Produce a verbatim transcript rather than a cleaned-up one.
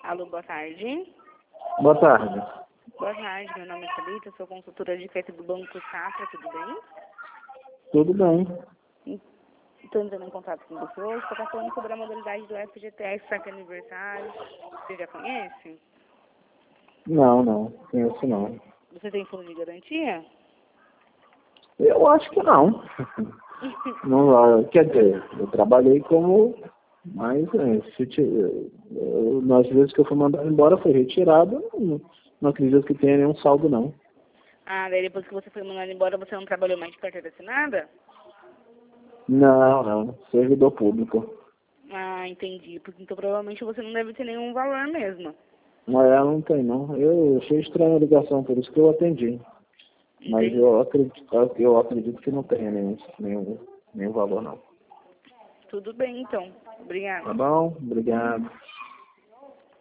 Alô, boa tarde. Boa tarde. Boa tarde, meu nome é Thalita, sou consultora de crédito do Banco Safra, tudo bem? Tudo bem. Estou entrando em contato com você hoje para estar falando sobre a modalidade do F G T S Saque Aniversário. Você já conhece? Não, não. Conheço não. Você tem fundo de garantia? Eu acho que não. Não, quer dizer, eu trabalhei como, mas é, se te, eu, nas vezes que eu fui mandado embora foi retirado, não, não acredito que tenha nenhum saldo não. Ah, daí depois que você foi mandado embora, você não trabalhou mais de carteira assinada? Não, não, servidor público. Ah, entendi. Porque então provavelmente você não deve ter nenhum valor mesmo. Não, é, não tem não. Eu achei estranha a ligação, por isso que eu atendi. Mas Entendi. eu acredito, eu acredito que não tenha nenhum, nenhum, nenhum valor não. Tudo bem, então. Obrigada. Tá bom? Obrigado.